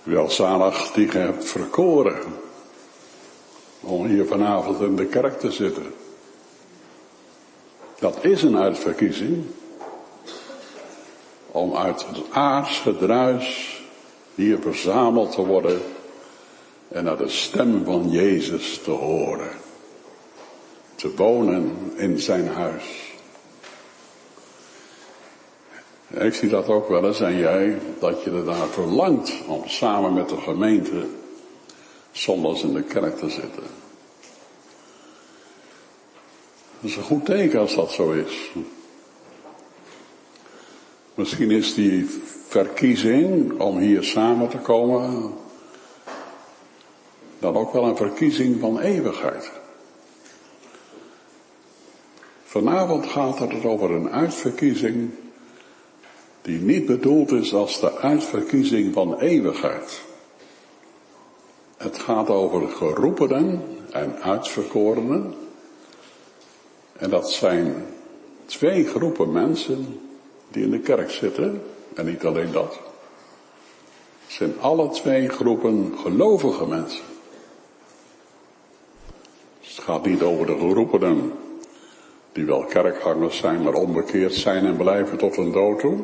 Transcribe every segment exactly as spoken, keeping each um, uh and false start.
Welzalig die je hebt verkoren om hier vanavond in de kerk te zitten. Dat is een uitverkiezing om uit het aards gedruis hier verzameld te worden en naar de stem van Jezus te horen. Te wonen in zijn huis. Heeft u dat ook wel eens en jij, dat je er daar verlangt om samen met de gemeente zondags in de kerk te zitten? Dat is een goed teken als dat zo is. Misschien is die verkiezing om hier samen te komen dan ook wel een verkiezing van eeuwigheid. Vanavond gaat het over een uitverkiezing die niet bedoeld is als de uitverkiezing van eeuwigheid. Het gaat over geroepenen en uitverkorenen. En dat zijn twee groepen mensen die in de kerk zitten. En niet alleen dat. Het zijn alle twee groepen gelovige mensen. Dus het gaat niet over de geroepenen die wel kerkgangers zijn, maar onbekeerd zijn en blijven tot hun dood toe.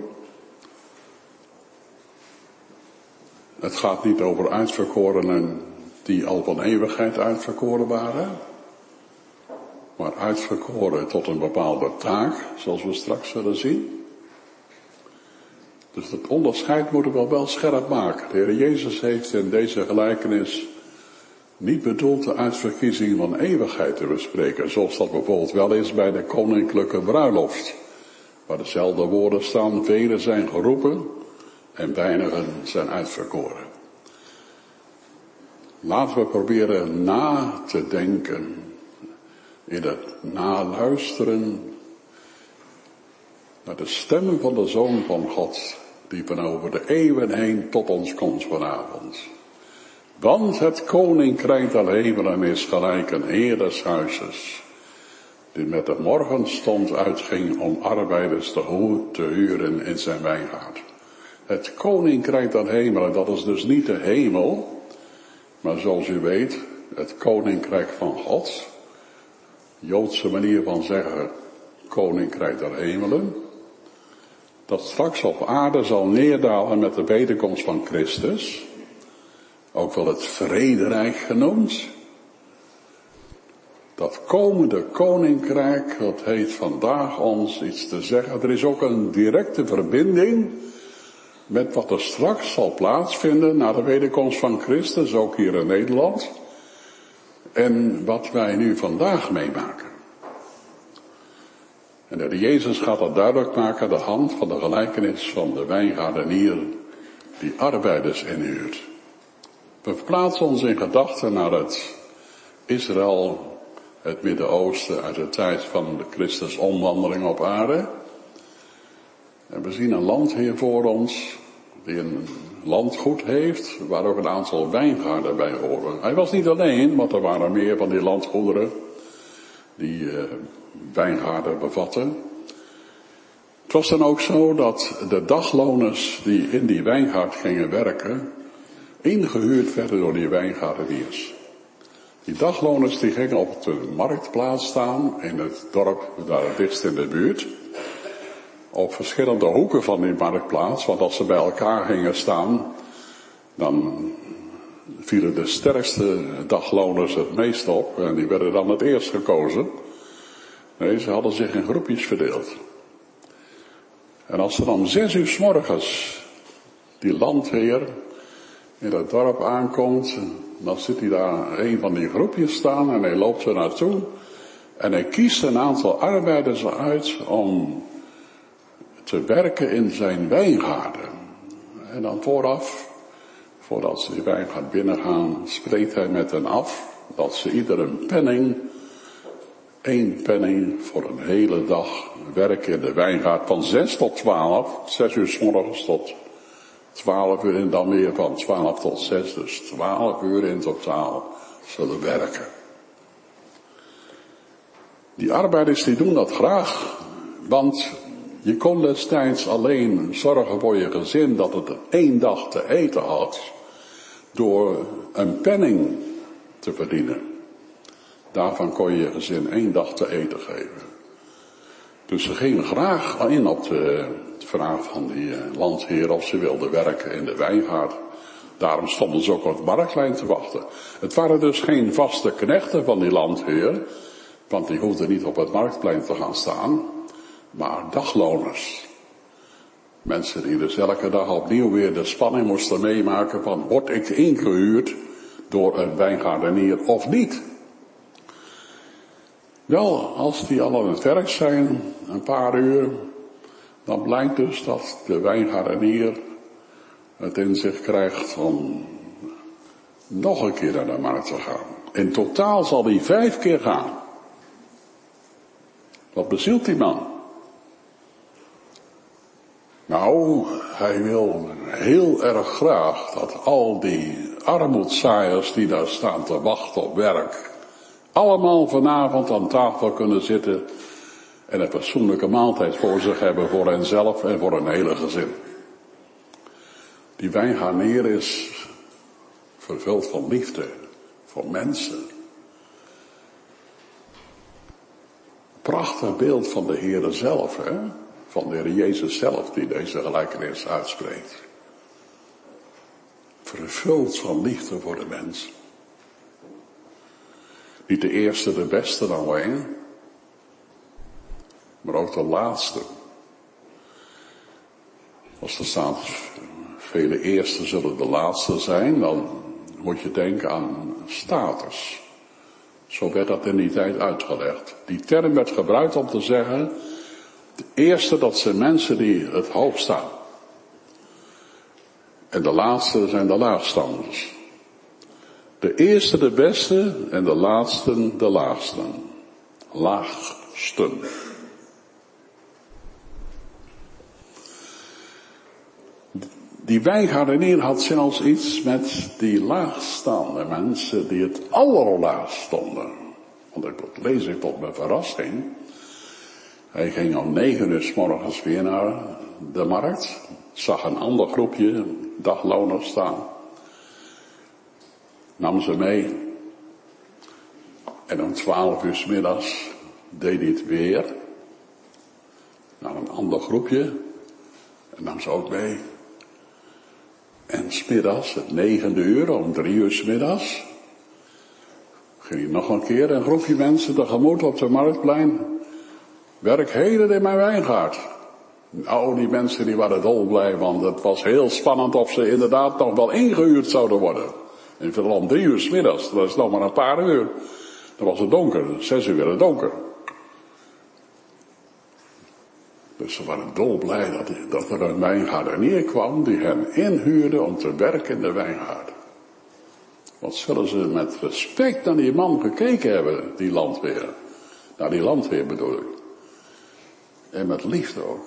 Het gaat niet over uitverkorenen die al van eeuwigheid uitverkoren waren, maar uitverkoren tot een bepaalde taak, zoals we straks zullen zien. Dus het onderscheid moeten we wel scherp maken. De Heer Jezus heeft in deze gelijkenis niet bedoeld de uitverkiezing van eeuwigheid te bespreken, zoals dat bijvoorbeeld wel is bij de koninklijke bruiloft, waar dezelfde woorden staan: velen zijn geroepen en weinigen zijn uitverkoren. Laten we proberen na te denken, in het naluisteren naar de stem van de Zoon van God, die van over de eeuwen heen tot ons komt vanavond. Want het koninkrijk der hemelen is gelijk een heer des huizes, die met de morgenstond uitging om arbeiders te, ho- te huren in zijn wijngaard. Het koninkrijk der hemelen, dat is dus niet de hemel, maar zoals u weet, het koninkrijk van God. Joodse manier van zeggen, koninkrijk der hemelen. Dat straks op aarde zal neerdalen met de wederkomst van Christus. Ook wel het vrederijk genoemd. Dat komende koninkrijk, dat heeft vandaag ons iets te zeggen. Er is ook een directe verbinding met wat er straks zal plaatsvinden na de wederkomst van Christus, ook hier in Nederland. En wat wij nu vandaag meemaken. En de Heer Jezus gaat dat duidelijk maken, de hand van de gelijkenis van de wijngaardenier die arbeiders inhuurt. We verplaatsen ons in gedachten naar het Israël, het Midden-Oosten, uit de tijd van de Christus omwandeling op aarde. En we zien een land hier voor ons, die een landgoed heeft, waar ook een aantal wijngaarden bij horen. Hij was niet alleen, want er waren meer van die landgoederen die uh, wijngaarden bevatten. Het was dan ook zo dat de dagloners die in die wijngaard gingen werken, ingehuurd werden door die wijngaardeniers. Die dagloners die gingen op de marktplaats staan in het dorp daar het dichtst in de buurt. Op verschillende hoeken van die marktplaats, want als ze bij elkaar gingen staan, dan vielen de sterkste dagloners het meest op en die werden dan het eerst gekozen. Nee, ze hadden zich in groepjes verdeeld. En als er om zes uur 's morgens die landheer in het dorp aankomt, dan zit hij daar een van die groepjes staan en hij loopt er naartoe en hij kiest een aantal arbeiders uit om te werken in zijn wijngaarden. En dan vooraf, voordat ze die wijngaard binnengaan, spreekt hij met hen af dat ze ieder een penning, één penning voor een hele dag werken in de wijngaard van zes tot twaalf, zes uur 's morgens tot twaalf uur en dan weer van twaalf tot zes, dus twaalf uur in totaal zullen werken. Die arbeiders die doen dat graag, want je kon destijds alleen zorgen voor je gezin dat het één dag te eten had. door een penning te verdienen. Daarvan kon je je gezin één dag te eten geven. Dus ze gingen graag in op de vraag van die landheer of ze wilden werken in de wijngaard. Daarom stonden ze ook op het marktplein te wachten. Het waren dus geen vaste knechten van die landheer, want die hoefden niet op het marktplein te gaan staan, maar dagloners. Mensen die dus elke dag opnieuw weer de spanning moesten meemaken van, word ik ingehuurd door een wijngaardenier of niet? Wel, als die al aan het werk zijn, een paar uur, dan blijkt dus dat de wijngaardenier het in zich krijgt om nog een keer naar de markt te gaan. In totaal zal hij vijf keer gaan. Wat bezielt die man? Nou, hij wil heel erg graag dat al die armoedzaaiers die daar staan te wachten op werk, allemaal vanavond aan tafel kunnen zitten en een fatsoenlijke maaltijd voor zich hebben voor henzelf en voor een hele gezin. Die wijngaardenier is vervuld van liefde voor mensen. Prachtig beeld van de Heere zelf, hè? Van de Heer Jezus zelf die deze gelijkenis uitspreekt. Vervuld van liefde voor de mens. Niet de eerste, de beste dan alleen, maar ook de laatste. Als er staat, vele eerste zullen de laatste zijn, dan moet je denken aan status. Zo werd dat in die tijd uitgelegd. Die term werd gebruikt om te zeggen, de eerste dat zijn mensen die het hoog staan. En de laatste zijn de laagstanders. De eerste de beste en de laatsten de laagsten. Laagsten. Die wijngaardenier had zelfs iets met die laagstaande mensen die het allerlaagst stonden. Want dat lees ik tot mijn verrassing. Hij ging om negen uur 's morgens weer naar de markt. Zag een ander groepje dagloners staan. Nam ze mee. En om twaalf uur 's middags deed hij het weer. Naar een ander groepje. En nam ze ook mee. En 's middags, het negende uur, om drie uur 's middags, ging hij nog een keer een groepje mensen tegemoet op de marktplein. Werk heden in mijn wijngaard. Nou, die mensen die waren dolblij, want het was heel spannend of ze inderdaad nog wel ingehuurd zouden worden. En vooral om drie uur 's middags, dat is nog maar een paar uur. Dan was het donker, zes uur werd het donker. Dus ze waren dolblij dat, dat er een wijngaardenier kwam die hen inhuurde om te werken in de wijngaard. Wat zullen ze met respect naar die man gekeken hebben, die landheer. Naar die landheer bedoel ik. En met liefde ook.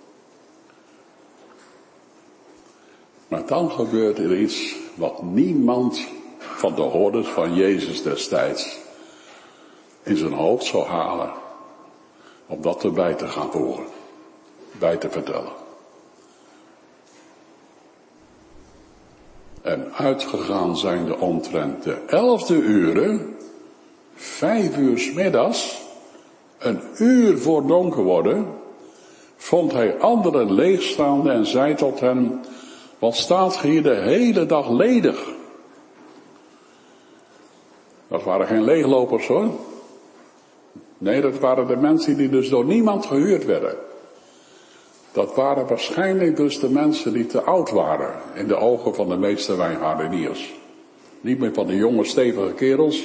Maar dan gebeurt er iets wat niemand van de hoorders van Jezus destijds in zijn hoofd zou halen om dat erbij te gaan voeren. Bij te vertellen. En uitgegaan zijn de omtrent de elfde uren, vijf uur 's middags, een uur voor donker worden, vond hij anderen leegstaande en zei tot hen, wat staat hier de hele dag ledig? Dat waren geen leeglopers hoor. Nee, dat waren de mensen die dus door niemand gehuurd werden. Dat waren waarschijnlijk dus de mensen die te oud waren in de ogen van de meeste wijngaardeniers. Niet meer van de jonge stevige kerels,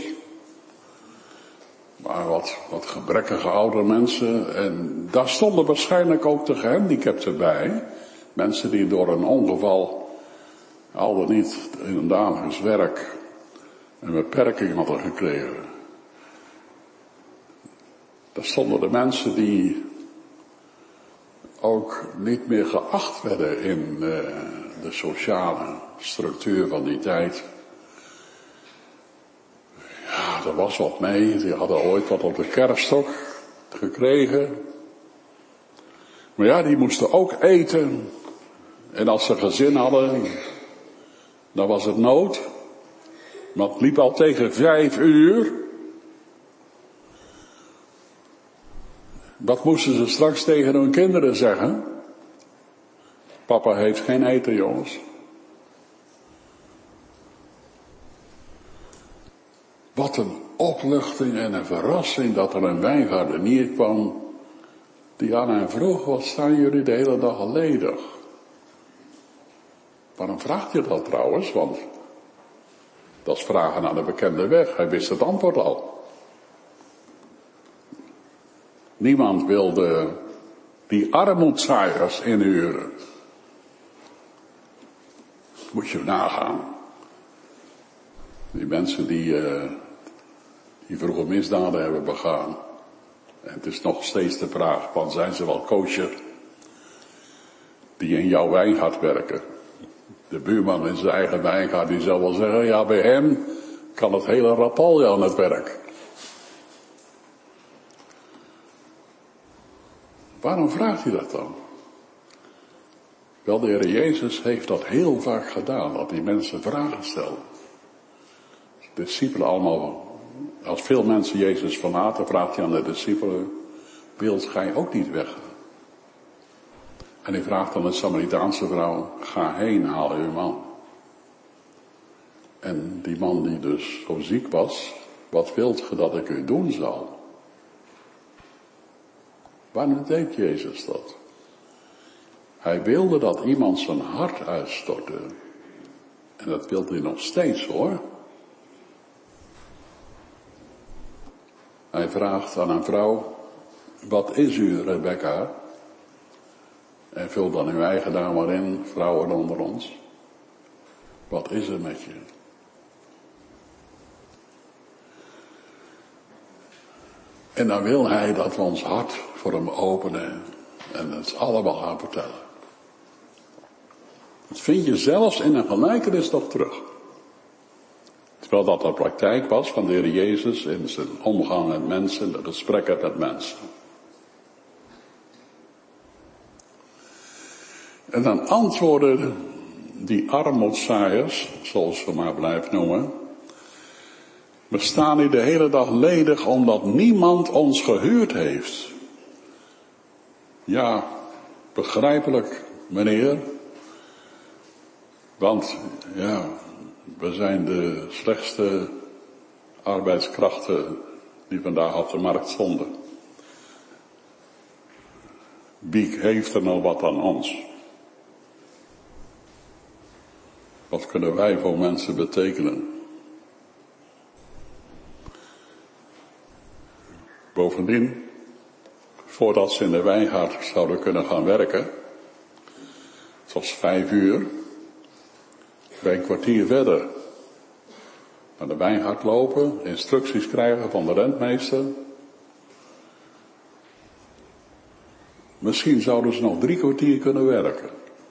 maar wat, wat gebrekkige oude mensen. En daar stonden waarschijnlijk ook de gehandicapten bij. Mensen die door een ongeval, al dan niet in een dagelijks werk, een beperking hadden gekregen. Daar stonden de mensen die ook niet meer geacht werden in uh, de sociale structuur van die tijd. Ja, er was wat mee. Die hadden ooit wat op de kerfstok gekregen. Maar ja, die moesten ook eten. En als ze gezin hadden, Dan was het nood. Maar het liep al tegen vijf uur. Wat moesten ze straks tegen hun kinderen zeggen? Papa heeft geen eten, jongens. Wat een opluchting en een verrassing dat er een wijngaardenier kwam die aan hen vroeg, wat staan jullie de hele dag al ledig? Waarom vraagt je dat trouwens? Want dat is vragen naar de bekende weg. Hij wist het antwoord al. Niemand wilde die armoedzaaiers inhuren. Moet je nagaan. Die mensen die, uh, die vroeger misdaden hebben begaan. En het is nog steeds de vraag, want zijn ze wel kosher? Die in jouw wijngaard werken. De buurman in zijn eigen wijngaard, die zal wel zeggen, ja, bij hem kan het hele rapalje aan het werk. Waarom vraagt hij dat dan? Wel, de Heer Jezus heeft dat heel vaak gedaan, dat die mensen vragen stelden. De discipelen allemaal, als veel mensen Jezus verlaten, vraagt hij aan de discipelen, wilt gij ook niet weg? En hij vraagt aan de Samaritaanse vrouw, ga heen, haal uw man. En die man die dus zo ziek was, wat wilt ge dat ik u doen zal? Waarom deed Jezus dat? Hij wilde dat iemand zijn hart uitstortte. En dat wil hij nog steeds, hoor. Hij vraagt aan een vrouw, wat is u, Rebecca? En vul dan uw eigen naam maar in, vrouwen onder ons. Wat is er met je? En dan wil hij dat we ons hart voor hem openen en het allemaal gaan vertellen. Dat vind je zelfs in een gelijkenis nog terug. Terwijl dat de praktijk was van de Heer Jezus in zijn omgang met mensen, de gesprekken met mensen. En dan antwoorden die armoedzaaiers, zoals we maar blijven noemen, we staan hier de hele dag ledig omdat niemand ons gehuurd heeft. Ja, begrijpelijk, meneer. Want, ja, we zijn de slechtste arbeidskrachten die vandaag op de markt stonden. Wie heeft er nou wat aan ons? Wat kunnen wij voor mensen betekenen? Bovendien, voordat ze in de wijngaard zouden kunnen gaan werken, het was vijf uur, een kwartier verder naar de wijngaard lopen, instructies krijgen van de rentmeester. Misschien zouden ze nog drie kwartier kunnen werken.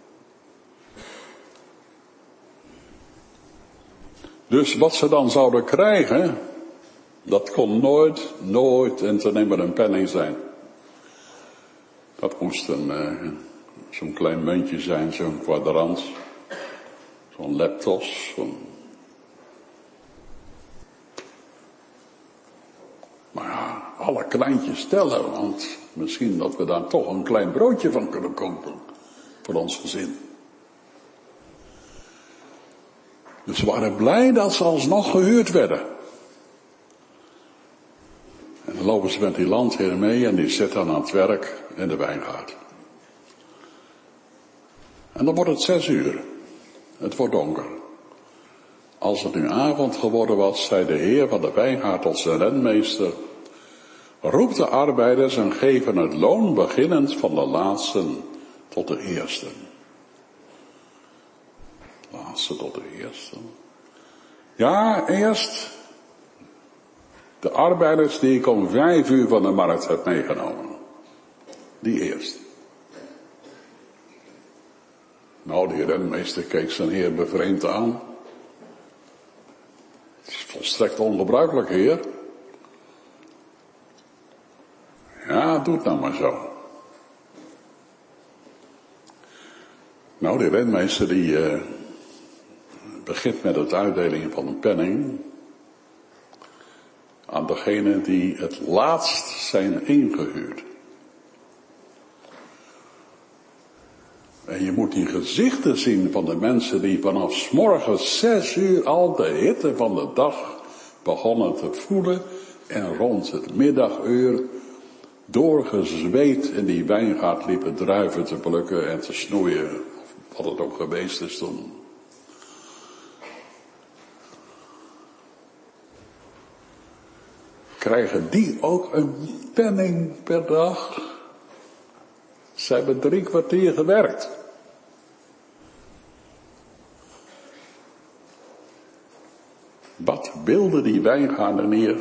Dus wat ze dan zouden krijgen, dat kon nooit, nooit en te nemen een penning zijn. Dat moest een, uh, zo'n klein muntje zijn, zo'n kwadrant, zo'n leptos, zo'n... Maar ja, alle kleintjes tellen, want misschien dat we daar toch een klein broodje van kunnen kopen voor ons gezin. Dus ze waren blij dat ze alsnog gehuurd werden. En dan lopen ze met die landheer mee en die zit dan aan het werk in de wijngaard. En dan wordt het zes uur. Het wordt donker. Als het nu avond geworden was, zei de heer van de wijngaard tot zijn rentmeester, roep de arbeiders en geven het loon beginnend van de laatsten tot de eersten. Laatste tot de eerste. Ja, eerst de arbeiders die ik om vijf uur van de markt heb meegenomen. Die eerst. Nou, de rentmeester keek zijn heer bevreemd aan. Het is volstrekt ongebruikelijk, heer. Ja, doe het nou maar zo. Nou, die rentmeester die, uh, begint met het uitdelen van een penning aan degenen die het laatst zijn ingehuurd. En je moet die gezichten zien van de mensen die vanaf 's morgens zes uur al de hitte van de dag begonnen te voelen en rond het middaguur doorgezweet in die wijngaard liepen druiven te plukken en te snoeien, wat het ook geweest is toen. Krijgen die ook een penning per dag? Ze hebben drie kwartier gewerkt. Wat wilde die wijngaardenier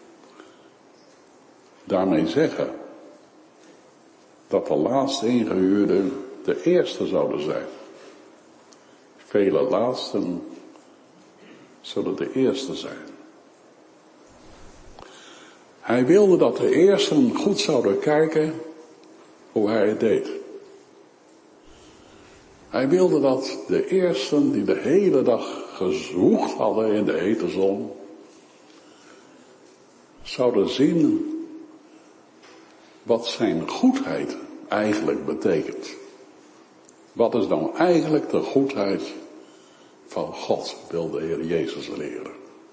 daarmee zeggen? Dat de laatst ingehuurden de eerste zouden zijn. Vele laatsten zullen de eerste zijn. Hij wilde dat de eersten goed zouden kijken hoe hij het deed. Hij wilde dat de eersten die de hele dag gezwoegd hadden in de hete zon, zouden zien wat zijn goedheid eigenlijk betekent. Wat is nou eigenlijk de goedheid van God, wil de Heer Jezus leren.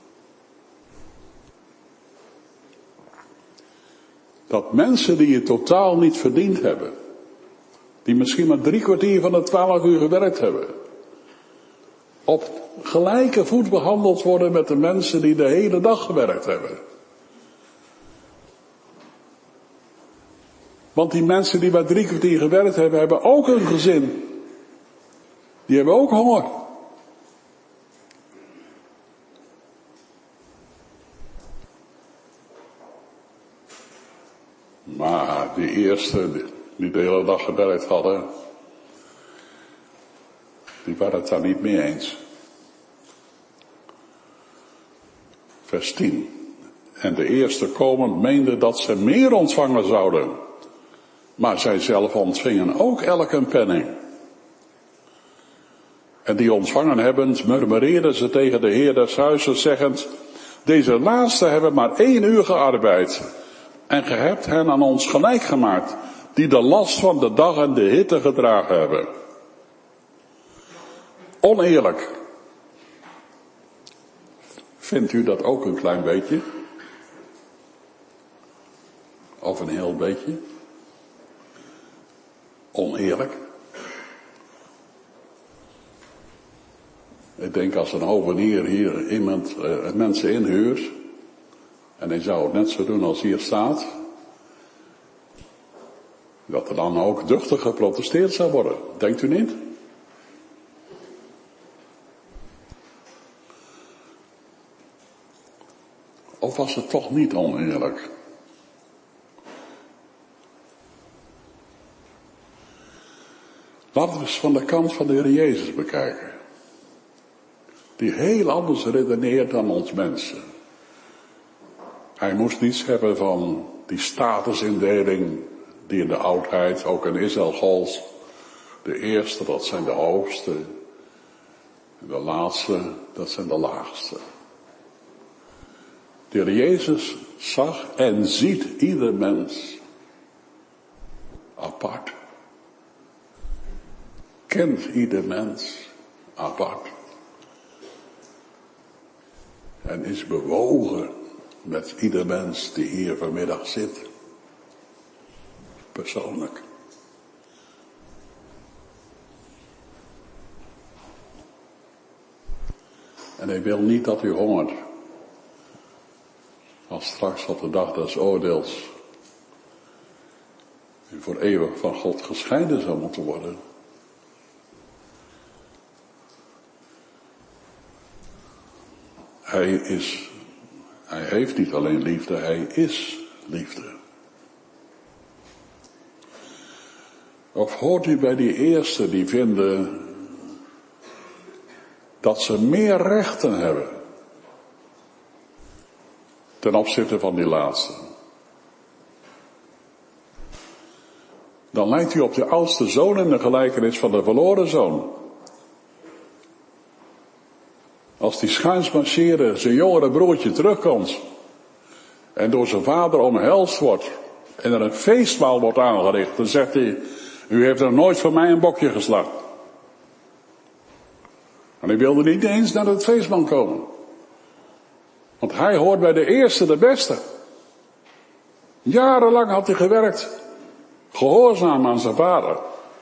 Dat mensen die het totaal niet verdiend hebben, die misschien maar drie kwartier van de twaalf uur gewerkt hebben, op gelijke voet behandeld worden met de mensen die de hele dag gewerkt hebben. Want die mensen die maar drie kwartier gewerkt hebben, hebben ook een gezin. Die hebben ook honger. Maar die eerste die de hele dag gewerkt hadden, die waren het daar niet mee eens. Vers tien. En de eerste komend meende dat ze meer ontvangen zouden. Maar zij zelf ontvingen ook elk een penning. En die ontvangen hebbend, murmureerden ze tegen de heer des huizes, zeggend: deze laatste hebben maar één uur gearbeid. En ge hebt hen aan ons gelijk gemaakt, die de last van de dag en de hitte gedragen hebben. Oneerlijk. Vindt u dat ook een klein beetje? Of een heel beetje? Oneerlijk. Ik denk als een hovenier hier iemand, uh, mensen inhuurt, en hij zou het net zo doen als hier staat, dat er dan ook duchtig geprotesteerd zou worden. Denkt u niet? Of was het toch niet oneerlijk? Laten we eens van de kant van de Heer Jezus bekijken. Die heel anders redeneert dan ons mensen. Hij moest niets hebben van die statusindeling die in de oudheid, ook in Israël gold. De eerste, dat zijn de hoogste. En de laatste, dat zijn de laagste. De Heer Jezus zag en ziet ieder mens apart. Kent ieder mens apart. En is bewogen met ieder mens die hier vanmiddag zit. Persoonlijk. En hij wil niet dat u hongert. Als straks op de dag des oordeels u voor eeuwig van God gescheiden zou moeten worden. Hij is, hij heeft niet alleen liefde, hij is liefde. Of hoort u bij die eerste die vinden dat ze meer rechten hebben ten opzichte van die laatste? Dan lijkt u op de oudste zoon in de gelijkenis van de verloren zoon. Als die schuins marcheerde zijn jongere broertje terugkomt en door zijn vader omhelst wordt en er een feestmaal wordt aangericht, dan zegt hij, u heeft er nooit voor mij een bokje geslacht. En hij wilde niet eens naar het feestmaal komen. Want hij hoort bij de eerste, de beste. Jarenlang had hij gewerkt, gehoorzaam aan zijn vader.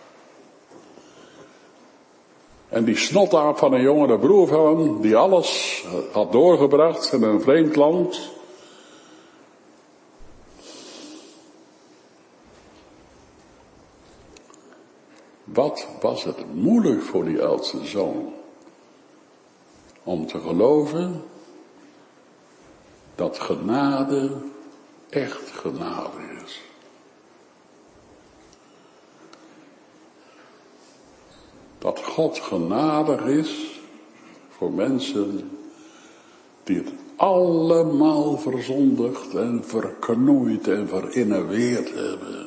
En die snotaap van een jongere broer van hem, die alles had doorgebracht in een vreemd land. Wat was het moeilijk voor die oudste zoon om te geloven dat genade echt genade is. Dat God genadig is voor mensen die het allemaal verzondigd en verknoeid en verinnerweerd hebben.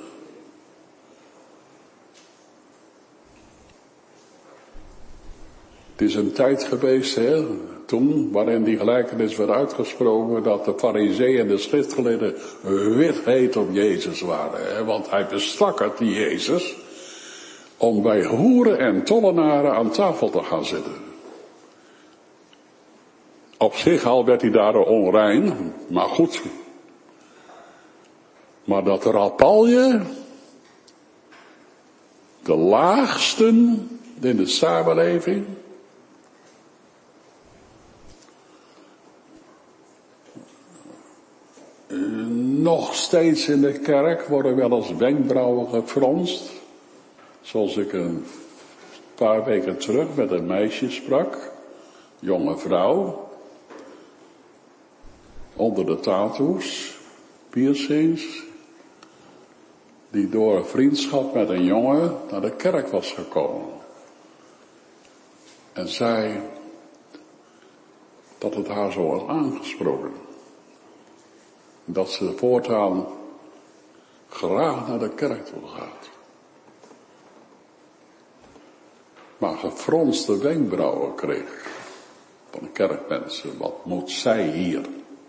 Het is een tijd geweest, hè, toen, waarin die gelijkenis werd uitgesproken, dat de farizeeën en de schriftgeleerden wit heet op Jezus waren. Hè, want hij bestak het, die Jezus, om bij hoeren en tollenaren aan tafel te gaan zitten. Op zich al werd hij daardoor onrein, maar goed. Maar dat rapalje, de laagsten in de samenleving, nog steeds in de kerk worden wel eens wenkbrauwen gefronst. Zoals ik een paar weken terug met een meisje sprak, jonge vrouw, onder de tattoos, piercings, die door vriendschap met een jongen naar de kerk was gekomen. En zei dat het haar zo was aangesproken. Dat ze voortaan graag naar de kerk toe gaat. Maar gefronste wenkbrauwen kreeg van de kerkmensen. Wat moet zij hier?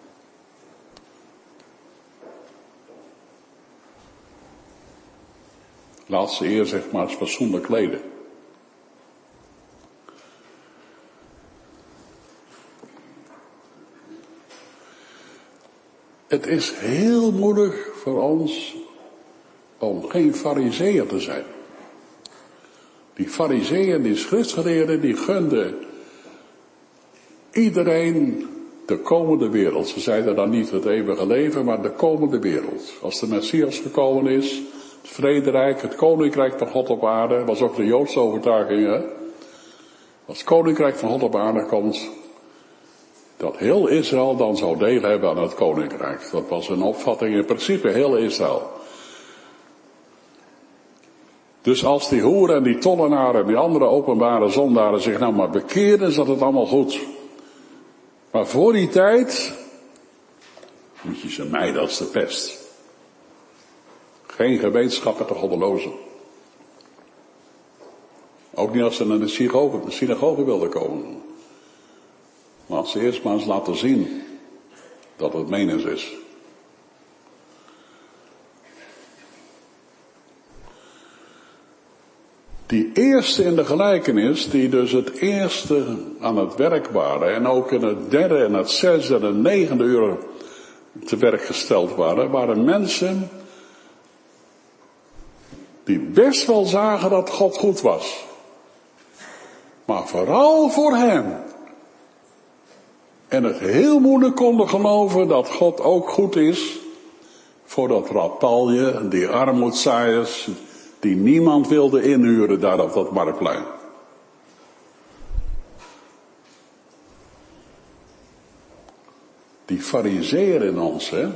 Laat ze eerst zeg maar eens fatsoenlijk kleden. Het is heel moeilijk voor ons om geen farizeeër te zijn. Die farizeeën, die schriftgeleerden, die gunden iedereen de komende wereld. Ze zeiden dan niet het eeuwige leven, maar de komende wereld. Als de Messias gekomen is, het vrederijk, het koninkrijk van God op aarde, was ook de Joodse overtuiging, hè? Als het koninkrijk van God op aarde komt, dat heel Israël dan zou deel hebben aan het koninkrijk. Dat was een opvatting in principe heel Israël. Dus als die hoeren en die tollenaren en die andere openbare zondaren zich nou maar bekeerden, zat het allemaal goed. Maar voor die tijd moet je ze mijden als de pest. Geen gemeenschap met de goddelozen. Ook niet als ze naar de synagoge, de synagoge wilden komen. Maar als ze eerst maar eens laten zien dat het menens is. Die eerste in de gelijkenis, die dus het eerste aan het werk waren, en ook in het derde en het zesde en het negende uur te werk gesteld waren, waren mensen die best wel zagen dat God goed was. Maar vooral voor hen. En het heel moeilijk konden geloven dat God ook goed is voor dat rapalje, die armoedzaaiers, die niemand wilde inhuren daar op dat marktplein. Die farizeeër in ons, hè.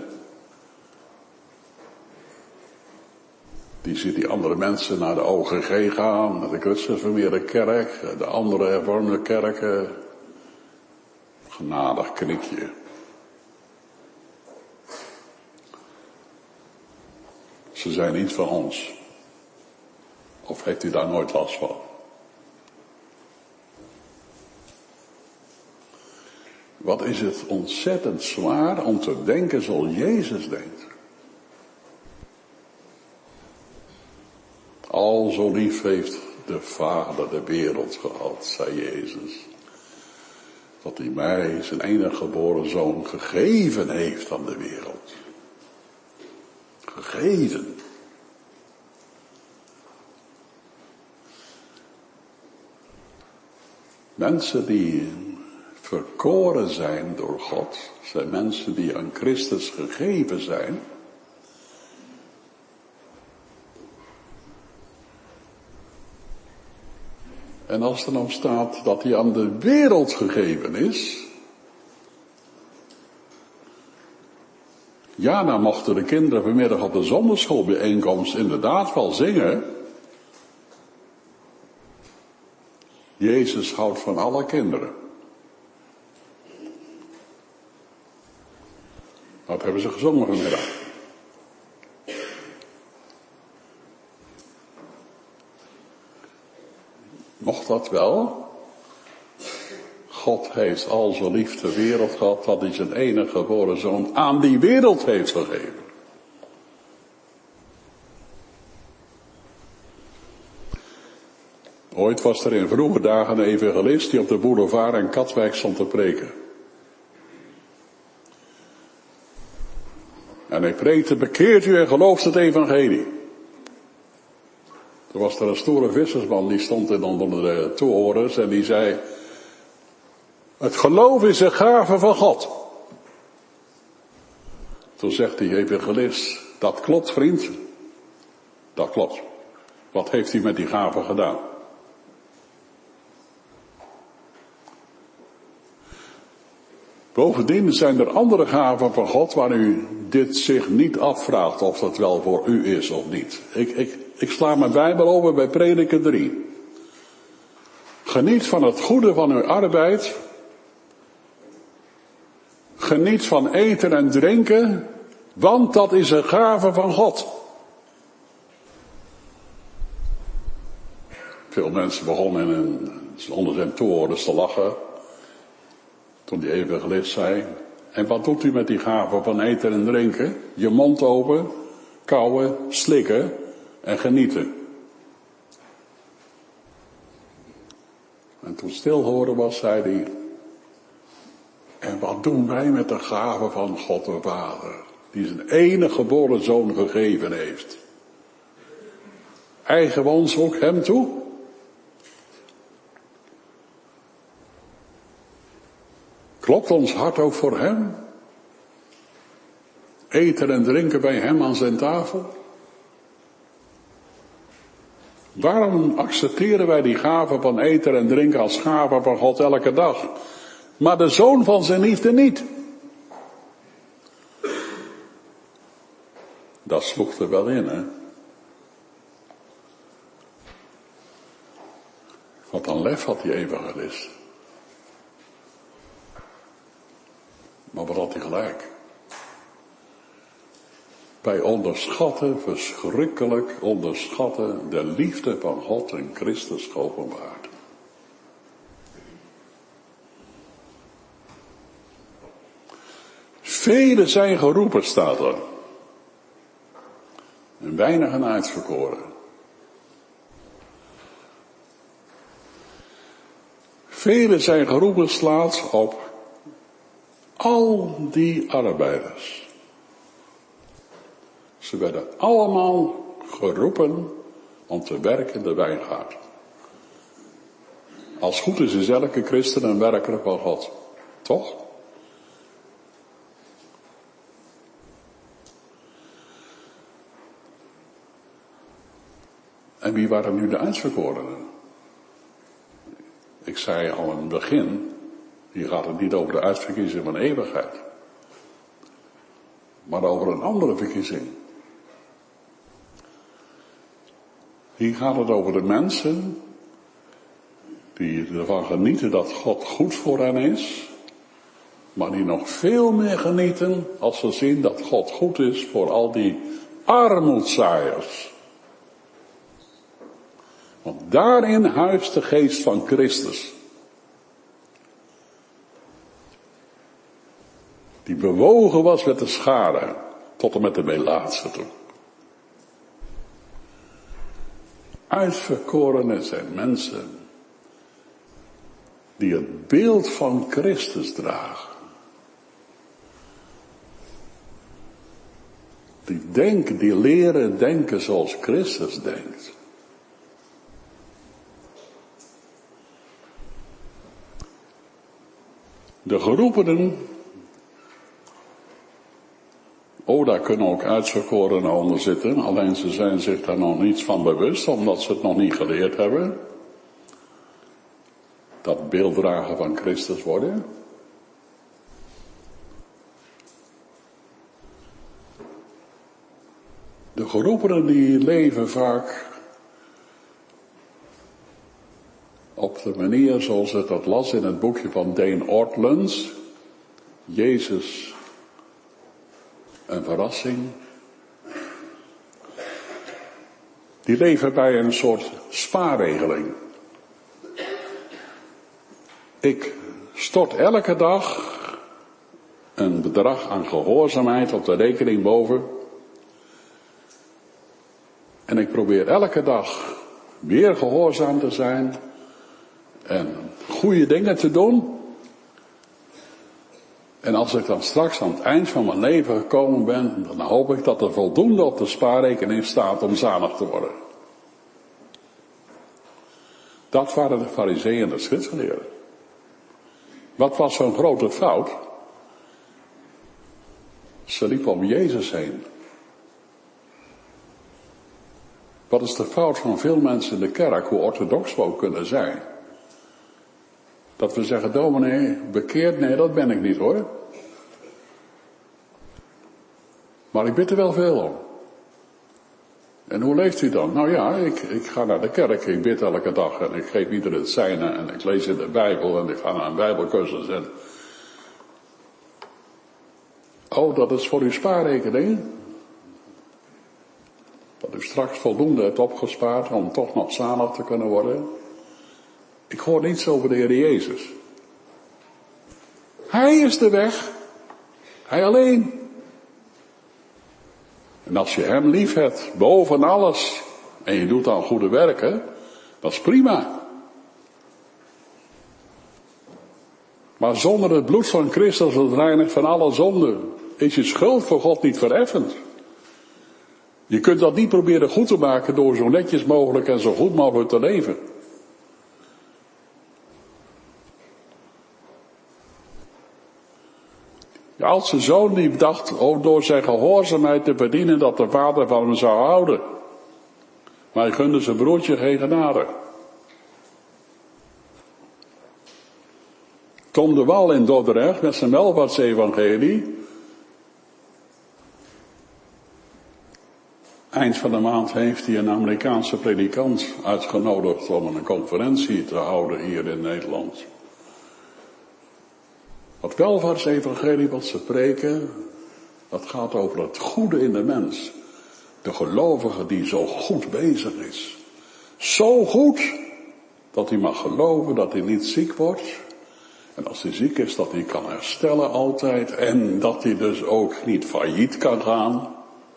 Die ziet die andere mensen naar de O G G gaan, naar de Christusvermeerde kerk, de andere hervormde kerken. Genadig knikje. Ze zijn niet van ons. Of heeft u daar nooit last van? Wat is het ontzettend zwaar om te denken zoals Jezus denkt. Al zo lief heeft de Vader de wereld gehad, zei Jezus. Dat hij mij, zijn enige geboren zoon, gegeven heeft aan de wereld. Gegeven. Mensen die verkoren zijn door God, zijn mensen die aan Christus gegeven zijn. En als er nou staat dat hij aan de wereld gegeven is. Ja, dan mochten de kinderen vanmiddag op de zonderschoolbijeenkomst inderdaad wel zingen. Jezus houdt van alle kinderen. Dat hebben ze gezongen vanmiddag. Mocht dat wel? God heeft al zo lief de wereld gehad dat hij zijn enige geboren zoon aan die wereld heeft gegeven. Ooit was er in vroege dagen een evangelist die op de boulevard in Katwijk stond te preken. En hij preekte, bekeert u en gelooft het evangelie. Toen was er een stoere vissersman, die stond in onder de toehoorders en die zei, het geloof is een gave van God. Toen zegt die evangelist, dat klopt vriend, dat klopt. Wat heeft hij met die gave gedaan? Bovendien zijn er andere gaven van God waar u dit zich niet afvraagt of dat wel voor u is of niet. Ik, ik, ik sla mijn Bijbel over bij Prediker drie. Geniet van het goede van uw arbeid. Geniet van eten en drinken, want dat is een gave van God. Veel mensen begonnen in, onder zijn toehoorders te lachen. Toen die evangelist zei, en wat doet u met die gave van eten en drinken? Je mond open, kauwen, slikken en genieten. En toen stilhoren was, zei hij, en wat doen wij met de gave van God de Vader, die zijn enige geboren zoon gegeven heeft? Eigen we ons ook hem toe? Klopt ons hart ook voor hem? Eten en drinken bij hem aan zijn tafel? Waarom accepteren wij die gave van eten en drinken als gave van God elke dag? Maar de zoon van zijn liefde niet. Dat sloeg er wel in, hè? Wat een lef had die evangelist. Maar wat had hij gelijk? Wij onderschatten, verschrikkelijk onderschatten de liefde van God in Christus geopenbaard. Velen zijn geroepen, staat er. En weinigen uitverkoren. Velen zijn geroepen, slaat op al die arbeiders. Ze werden allemaal geroepen om te werken in de wijngaard. Als goed is, is elke christen een werker van God. Toch? En wie waren nu de uitverkorenen? Ik zei al in het begin, hier gaat het niet over de uitverkiezing van eeuwigheid. Maar over een andere verkiezing. Hier gaat het over de mensen die ervan genieten dat God goed voor hen is. Maar die nog veel meer genieten als ze zien dat God goed is voor al die armoedzaaiers. Want daarin huist de geest van Christus. Die bewogen was met de schare, tot en met de melaatse toe. Uitverkorenen zijn mensen die het beeld van Christus dragen. Die denken, die leren denken zoals Christus denkt. De geroepenen, oh, daar kunnen ook uitverkorenen onder zitten, alleen ze zijn zich daar nog niets van bewust, omdat ze het nog niet geleerd hebben. Dat beelddrager van Christus worden. De geroepenen die leven vaak op de manier zoals ik dat las in het boekje van Dane Ortlund, Jezus, een verrassing. Die leven bij een soort spaarregeling. Ik stort elke dag een bedrag aan gehoorzaamheid op de rekening boven. En ik probeer elke dag weer gehoorzaam te zijn en goede dingen te doen. En als ik dan straks aan het eind van mijn leven gekomen ben, dan hoop ik dat er voldoende op de spaarrekening staat om zalig te worden. Dat waren de Farizeeën en de schriftgeleerden. Wat was zo'n grote fout? Ze liepen om Jezus heen. Wat is de fout van veel mensen in de kerk, hoe orthodox we ook kunnen zijn? Dat we zeggen, dominee, bekeerd, nee, dat ben ik niet hoor. Maar ik bid er wel veel om. En hoe leeft u dan? Nou ja, ik, ik ga naar de kerk, ik bid elke dag en ik geef ieder het zijne en ik lees in de Bijbel en ik ga naar een Bijbelcursus en... Oh, dat is voor uw spaarrekening? Dat u straks voldoende hebt opgespaard om toch nog zalig te kunnen worden? Ik hoor niets over de Heer Jezus. Hij is de weg. Hij alleen. En als je hem lief hebt, boven alles, en je doet dan goede werken, dat is prima. Maar zonder het bloed van Christus, dat reinigt van alle zonde, is je schuld voor God niet vereffend. Je kunt dat niet proberen goed te maken door zo netjes mogelijk en zo goed mogelijk te leven. De oudste zoon die dacht ook door zijn gehoorzaamheid te verdienen dat de vader van hem zou houden. Maar hij gunde zijn broertje geen genade. Tom de Wal in Dordrecht met zijn welvaartsevangelie. Eind van de maand heeft hij een Amerikaanse predikant uitgenodigd om een conferentie te houden hier in Nederland. Het welvaartsevangelie wat ze preken, dat gaat over het goede in de mens. De gelovige die zo goed bezig is. Zo goed, dat hij mag geloven dat hij niet ziek wordt. En als hij ziek is, dat hij kan herstellen altijd. En dat hij dus ook niet failliet kan gaan.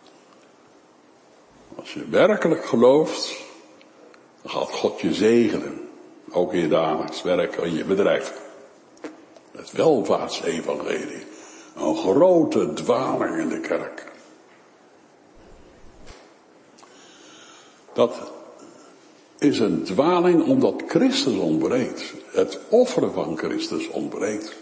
Als je werkelijk gelooft, dan gaat God je zegenen. Ook in je dagelijks werk, in je bedrijf. Het welvaartsevangelie. Een grote dwaling in de kerk. Dat is een dwaling omdat Christus ontbreekt. Het offeren van Christus ontbreekt.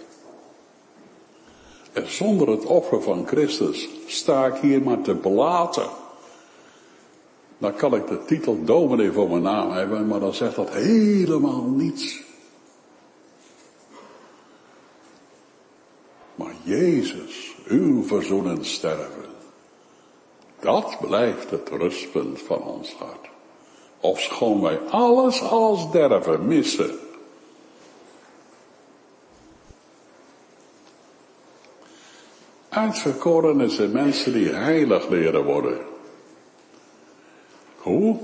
En zonder het offer van Christus sta ik hier maar te blaten. Dan kan ik de titel dominee voor mijn naam hebben, maar dan zegt dat helemaal niets. Maar Jezus, uw verzoenend sterven, dat blijft het rustpunt van ons hart. Ofschoon wij alles als derven missen. Uitverkoren zijn mensen die heilig leren worden. Hoe?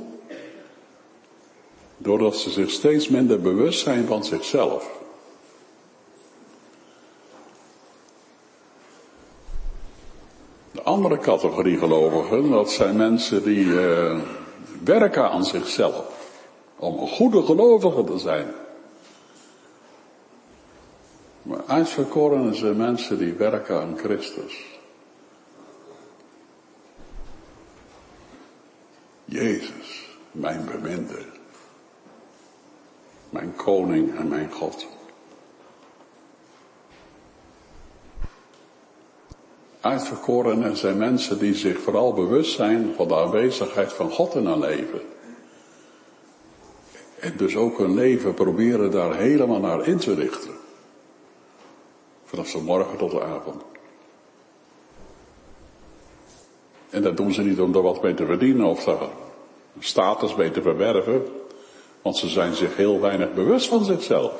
Doordat ze zich steeds minder bewust zijn van zichzelf. andere categorie gelovigen, dat zijn mensen die uh, werken aan zichzelf. Om een goede gelovige te zijn. Maar uitverkorenen zijn mensen die werken aan Christus. Jezus, mijn beminde. Mijn koning en mijn God. Uitverkorenen zijn mensen die zich vooral bewust zijn van de aanwezigheid van God in hun leven. En dus ook hun leven proberen daar helemaal naar in te richten. Vanaf de morgen tot de avond. En dat doen ze niet om er wat mee te verdienen of daar status mee te verwerven. Want ze zijn zich heel weinig bewust van zichzelf.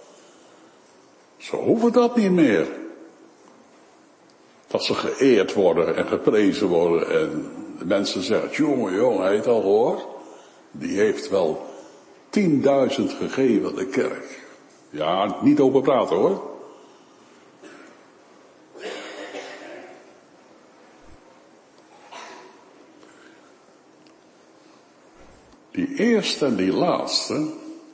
Ze hoeven dat niet meer. Dat ze geëerd worden en geprezen worden. En de mensen zeggen, jongen, jongen, hij het al gehoord? Die heeft wel tienduizend gegeven aan de kerk. Ja, niet over praten hoor. Die eerste en die laatste,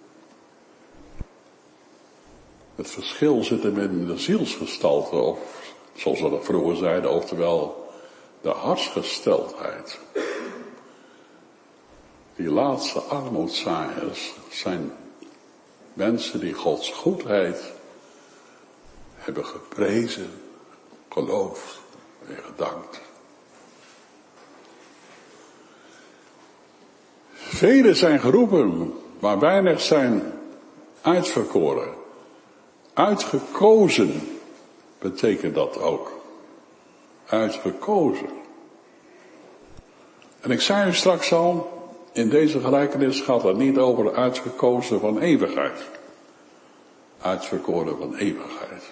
het verschil zit hem in de zielsgestalte, of zoals we dat vroeger zeiden, oftewel de hartsgesteldheid. Die laatste armoedzaaiers zijn mensen die Gods goedheid hebben geprezen, geloofd en gedankt. Velen zijn geroepen, maar weinig zijn uitverkoren. Uitgekozen betekent dat ook. Uitgekozen. En ik zei u straks al, in deze gelijkenis gaat het niet over de uitgekozen van eeuwigheid. Uitverkoren van eeuwigheid.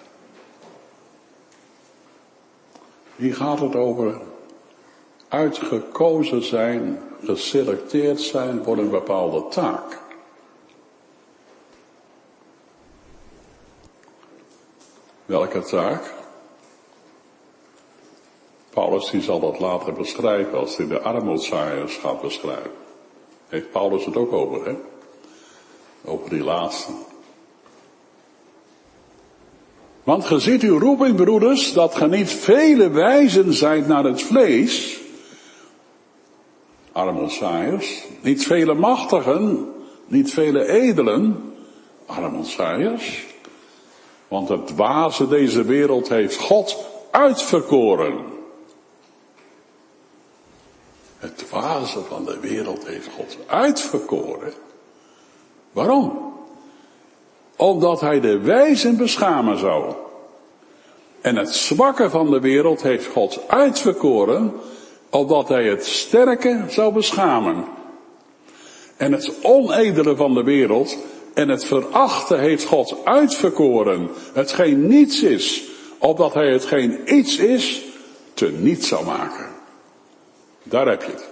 Hier gaat het over uitgekozen zijn, geselecteerd zijn voor een bepaalde taak. Welke taak? Paulus die zal dat later beschrijven als hij de armoedzaaiers gaat beschrijven. Heeft Paulus het ook over, hè? Over die laatste. Want ge ziet uw roeping, broeders, dat ge niet vele wijzen zijt naar het vlees, armoedzaaiers, niet vele machtigen, niet vele edelen, armoedzaaiers, want het dwaze deze wereld heeft God uitverkoren. Het dwaze van de wereld heeft God uitverkoren. Waarom? Omdat hij de wijzen beschamen zou. En het zwakke van de wereld heeft God uitverkoren, opdat hij het sterke zou beschamen. En het onedele van de wereld en het verachte heeft God uitverkoren, hetgeen niets is, opdat hij hetgeen iets is, te niets zou maken. Daar heb je het.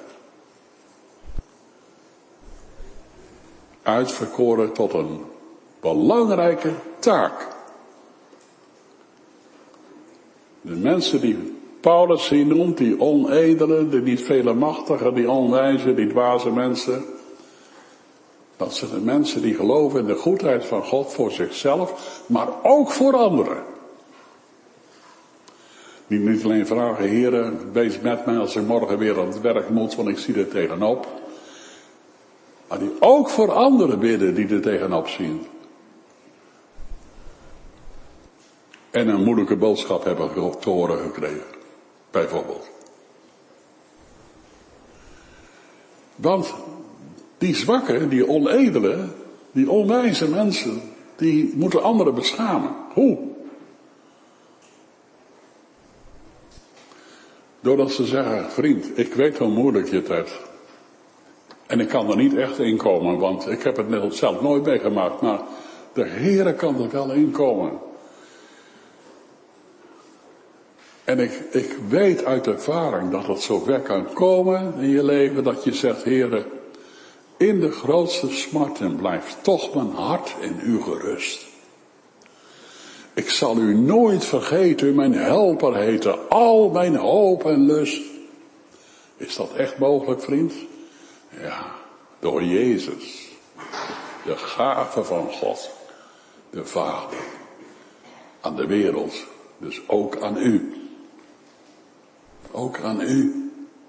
Uitverkoren tot een belangrijke taak. De mensen die Paulus hier noemt, die onedelen, die niet vele machtigen, die onwijze, die dwaze mensen. Dat zijn de mensen die geloven in de goedheid van God voor zichzelf, maar ook voor anderen. Die niet alleen vragen, Heere, wees met mij als ik morgen weer aan het werk moet, want ik zie er tegenop. Maar die ook voor anderen bidden die er tegenop zien. En een moeilijke boodschap hebben te horen gekregen. Bijvoorbeeld. Want die zwakke, die onedele, die onwijze mensen, die moeten anderen beschamen. Hoe? Doordat ze zeggen, vriend, ik weet hoe moeilijk je het hebt. En ik kan er niet echt in komen, want ik heb het net zelf nooit meegemaakt, maar de Heere kan er wel in komen. En ik, ik weet uit ervaring dat het zo ver kan komen in je leven, dat je zegt, Heere, in de grootste smarten blijft toch mijn hart in u gerust. Ik zal u nooit vergeten, u mijn helper heten, al mijn hoop en lust. Is dat echt mogelijk, vriend? Ja, door Jezus. De gave van God, de Vader, aan de wereld, dus ook aan u. Ook aan u.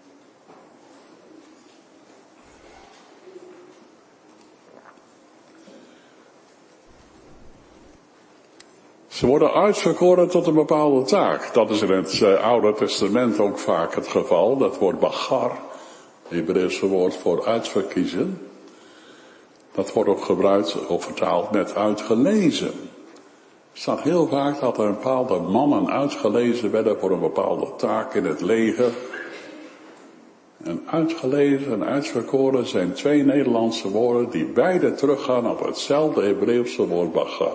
Ze worden uitverkoren tot een bepaalde taak. Dat is in het uh, Oude Testament ook vaak het geval. Dat woord bagar, het Hebreeuwse woord voor uitverkiezen. Dat wordt ook gebruikt of vertaald met uitgelezen. Er staat heel vaak dat er bepaalde mannen uitgelezen werden voor een bepaalde taak in het leger. En uitgelezen en uitverkoren zijn twee Nederlandse woorden die beide teruggaan op hetzelfde Hebreeuwse woord bagar.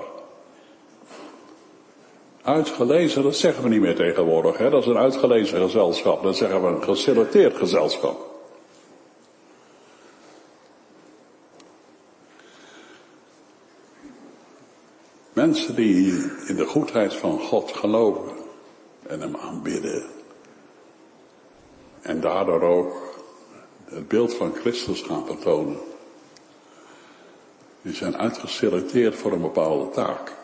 Uitgelezen, dat zeggen we niet meer tegenwoordig, hè? Dat is een uitgelezen gezelschap. Dan zeggen we een geselecteerd gezelschap. Mensen die in de goedheid van God geloven en hem aanbidden. En daardoor ook het beeld van Christus gaan vertonen. Die zijn uitgeselecteerd voor een bepaalde taak.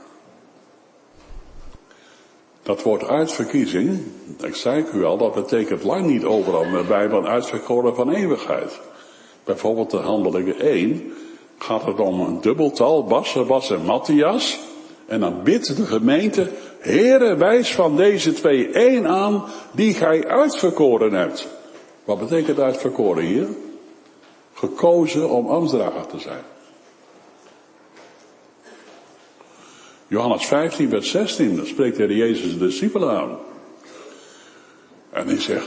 Dat woord uitverkiezing, ik zei u al, dat betekent lang niet overal in de Bijbel een uitverkoren van eeuwigheid. Bijvoorbeeld de Handelingen één gaat het om een dubbeltal, Barnabas en Matthias. En dan bidt de gemeente, Heere, wijs van deze twee één aan die gij uitverkoren hebt. Wat betekent uitverkoren hier? Gekozen om ambtsdrager te zijn. Johannes vijftien, vers zestien, dan spreekt de Heer Jezus de discipelen aan. En hij zegt,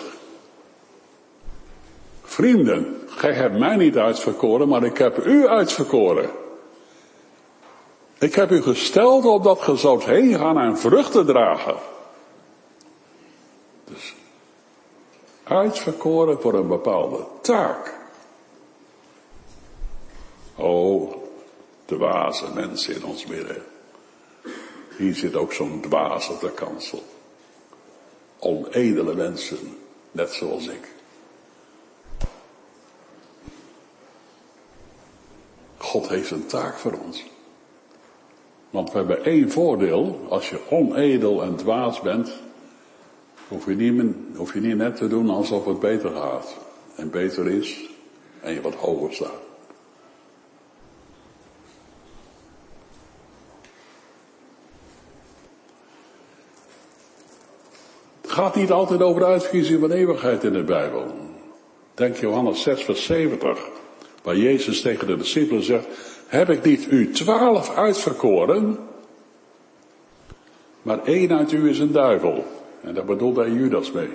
vrienden, gij hebt mij niet uitverkoren, maar ik heb u uitverkoren. Ik heb u gesteld opdat ge zoudt heen gaan en vruchten dragen. Dus, uitverkoren voor een bepaalde taak. O, dwaze mensen in ons midden. Hier zit ook zo'n dwaas op de kansel. Onedele mensen, net zoals ik. God heeft een taak voor ons. Want we hebben één voordeel. Als je onedel en dwaas bent, hoef je niet, hoef je niet net te doen alsof het beter gaat. En beter is, en je wat hoger staat. Het gaat niet altijd over de uitverkiezing van eeuwigheid in de Bijbel. Denk Johannes zes vers zeventig. Waar Jezus tegen de discipelen zegt, heb ik niet u twaalf uitverkoren? Maar één uit u is een duivel. En daar bedoelt hij Judas mee.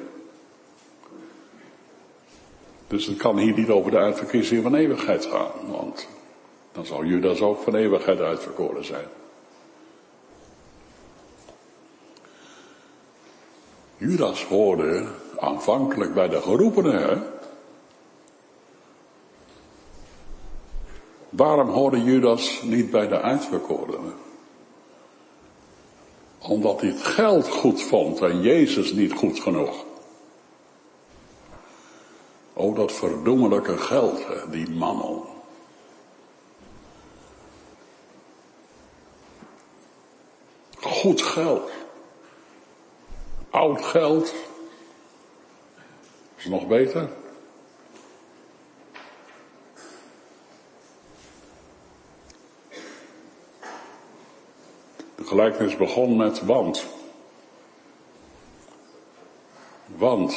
Dus het kan hier niet over de uitverkiezing van eeuwigheid gaan. Want dan zou Judas ook van eeuwigheid uitverkoren zijn. Judas hoorde aanvankelijk bij de geroepenen, hè? Waarom hoorde Judas niet bij de uitverkorenen? Omdat hij het geld goed vond en Jezus niet goed genoeg. Oh, dat verdoemelijke geld, hè, die mammon. Goed geld. Oud geld. Is nog beter. De gelijkenis begon met want. Want.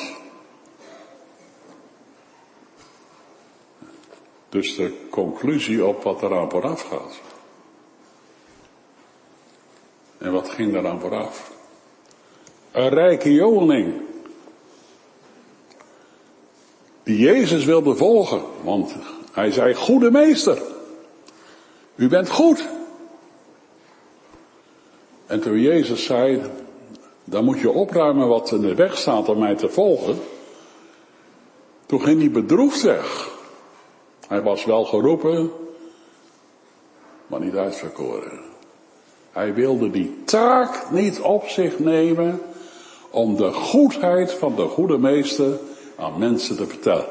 Dus de conclusie op wat eraan vooraf gaat. En wat ging eraan vooraf? Een rijke jongeling. Die Jezus wilde volgen. Want hij zei, goede meester. U bent goed. En toen Jezus zei, dan moet je opruimen wat in de weg staat om mij te volgen. Toen ging hij bedroefd weg. Hij was wel geroepen, maar niet uitverkoren. Hij wilde die taak niet op zich nemen om de goedheid van de goede meester aan mensen te vertellen.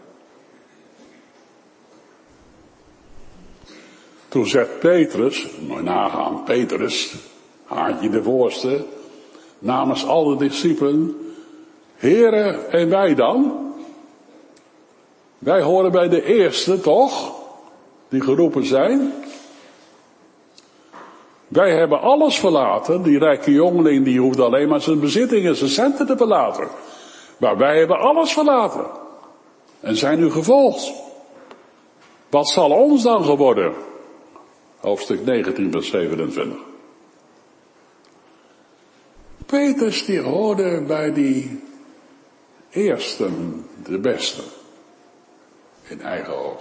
Toen zegt Petrus, moet je nagaan, Petrus, haantje de voorste, namens alle discipelen, heren, en wij dan? Wij horen bij de eerste, toch? Die geroepen zijn. Wij hebben alles verlaten. Die rijke jongeling die hoeft alleen maar zijn bezittingen, zijn centen te verlaten. Maar wij hebben alles verlaten. En zijn u gevolgd. Wat zal ons dan geworden? Hoofdstuk negentien vers zevenentwintig. Petrus die hoorde bij die eersten, de beste. In eigen oog.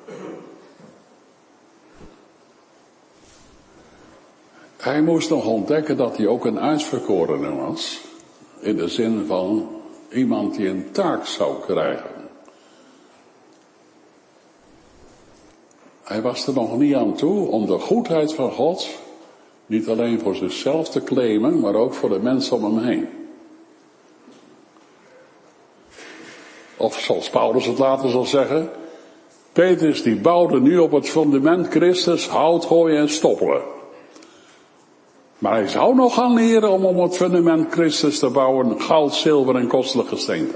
Hij moest nog ontdekken dat hij ook een uitverkorene was. In de zin van iemand die een taak zou krijgen. Hij was er nog niet aan toe om de goedheid van God niet alleen voor zichzelf te claimen, maar ook voor de mensen om hem heen. Of zoals Paulus het later zal zeggen, Petrus die bouwde nu op het fundament Christus hout gooien en stoppelen. Maar hij zou nog gaan leren om op het fundament Christus te bouwen goud, zilver en kostelijk gesteente.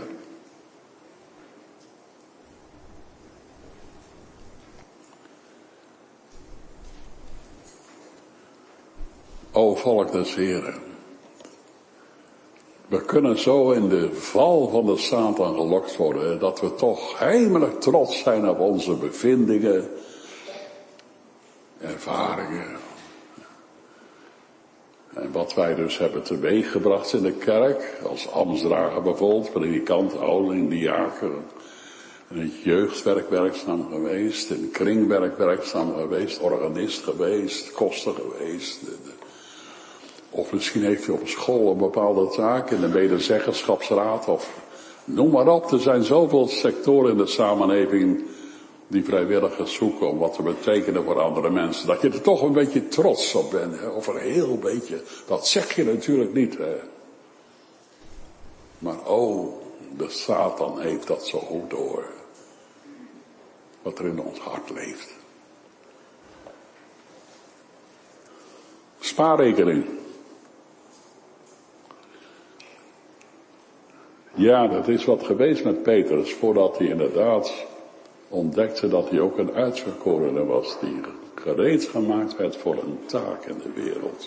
O volk des Heren. We kunnen zo in de val van de Satan gelokt worden, dat we toch heimelijk trots zijn op onze bevindingen, ervaringen. En wat wij dus hebben teweeggebracht in de kerk, als ambtsdrager bijvoorbeeld, predikant, ouderling, diaken, in het jeugdwerk werkzaam geweest, in kringwerk werkzaam geweest, organist geweest, koster geweest. Of misschien heeft u op school een bepaalde taak in de medezeggenschapsraad of noem maar op. Er zijn zoveel sectoren in de samenleving die vrijwilligers zoeken om wat te betekenen voor andere mensen. Dat je er toch een beetje trots op bent, hè? Of een heel beetje. Dat zeg je natuurlijk niet, hè. Maar oh, de Satan heeft dat zo goed door. Wat er in ons hart leeft. Spaarrekening. Ja, dat is wat geweest met Petrus, voordat hij inderdaad ontdekte dat hij ook een uitverkorene was, die gereed gemaakt werd voor een taak in de wereld.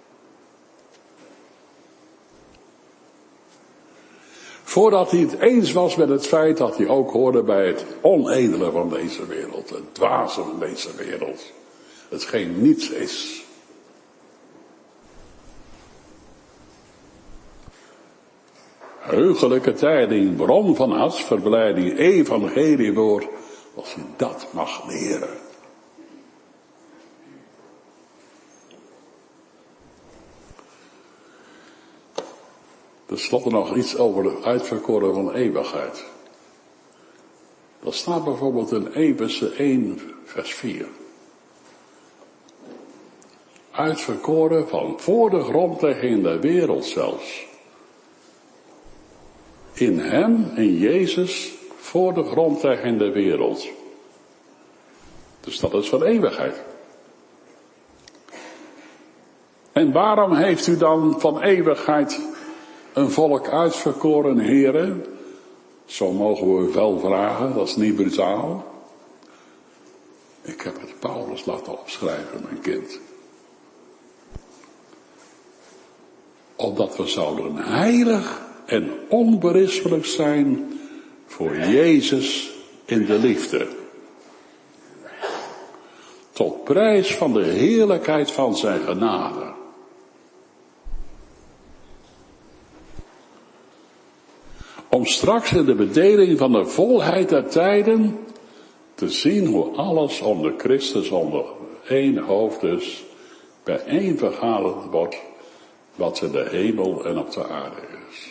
Voordat hij het eens was met het feit dat hij ook hoorde bij het onedele van deze wereld, het dwaze van deze wereld, hetgeen niets is. Heugelijke tijding, bron van hartsverblijding, evangeliewoord, als je dat mag leren. Ten slotte nog iets over de uitverkoren van eeuwigheid. Dat staat bijvoorbeeld in Efeze één vers vier. Uitverkoren van voor de grondlegging der wereld zelfs. In hem, in Jezus, voor de grondlegging der wereld. Dus dat is van eeuwigheid. En waarom heeft u dan van eeuwigheid een volk uitverkoren, heren? Zo mogen we wel vragen, dat is niet brutaal. Ik heb het Paulus laten opschrijven, mijn kind. Opdat we zouden heilig en onberispelijk zijn voor Jezus in de liefde. Tot prijs van de heerlijkheid van zijn genade. Om straks in de bedeling van de volheid der tijden te zien hoe alles onder Christus, onder één hoofd dus, bijeen vergaderd wordt wat in de hemel en op de aarde is.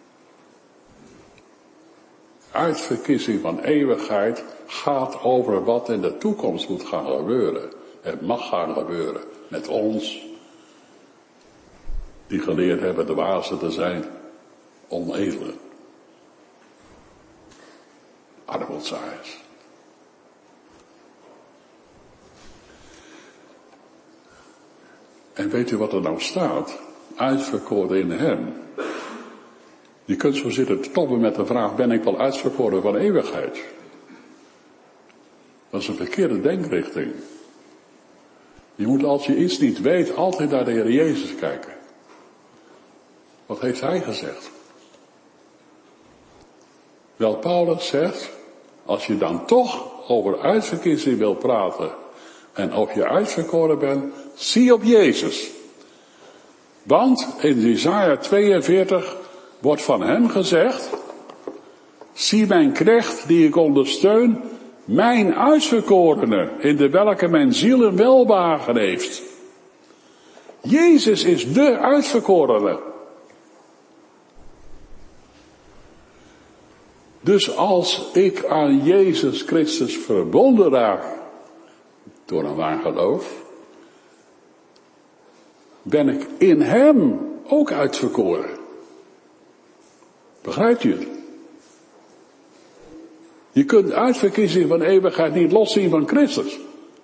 Uitverkiezing van eeuwigheid gaat over wat in de toekomst moet gaan gebeuren. Het mag gaan gebeuren met ons, die geleerd hebben de dwazen te zijn, onedelen. Armoedzaaiers. En weet u wat er nou staat? Uitverkoren in hem. Je kunt zo zitten te toppen met de vraag, ben ik wel uitverkoren van eeuwigheid? Dat is een verkeerde denkrichting. Je moet als je iets niet weet, altijd naar de Heer Jezus kijken. Wat heeft hij gezegd? Wel, Paulus zegt, als je dan toch over uitverkiezing wil praten en of je uitverkoren bent, zie op Jezus. Want in Jesaja tweeënveertig wordt van hem gezegd, zie mijn knecht die ik ondersteun, mijn uitverkorene, in de welke mijn ziel een welbehagen heeft. Jezus is de uitverkorene. Dus als ik aan Jezus Christus verbonden raak, door een waar geloof, ben ik in hem ook uitverkoren. Begrijpt u het? Je kunt uitverkiezing van eeuwigheid niet loszien van Christus.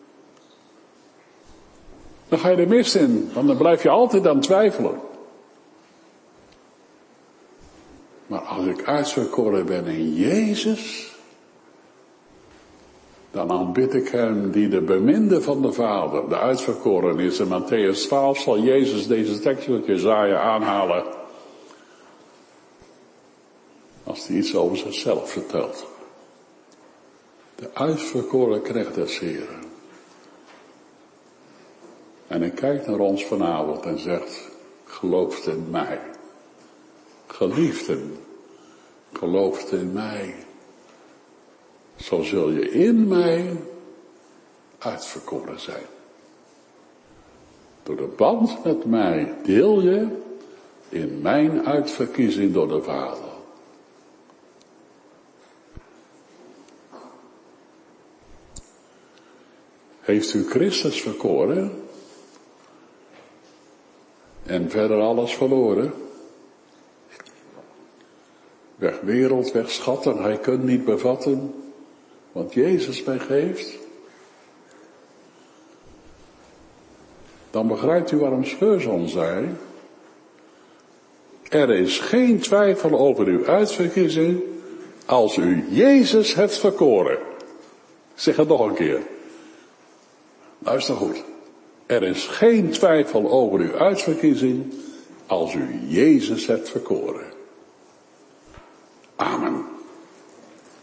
Dan ga je er mis in, want dan blijf je altijd aan twijfelen. Maar als ik uitverkoren ben in Jezus, dan aanbid ik hem die de beminde van de Vader, de uitverkoren is. In Mattheüs twaalf zal Jezus deze tekst uit Jesaja aanhalen, als hij iets over zichzelf vertelt. De uitverkoren knecht des Heren. En hij kijkt naar ons vanavond en zegt, gelooft in mij. Geliefden, gelooft in mij. Zo zul je in mij uitverkoren zijn. Door de band met mij deel je in mijn uitverkiezing door de Vader. Heeft u Christus verkoren en verder alles verloren? Weg wereld, weg schatten, hij kunt niet bevatten wat Jezus mij geeft. Dan begrijpt u waarom Scheurzoon zei, er is geen twijfel over uw uitverkiezing als u Jezus hebt verkoren. Zeg het nog een keer. Luister goed. Er is geen twijfel over uw uitverkiezing als u Jezus hebt verkoren. Amen.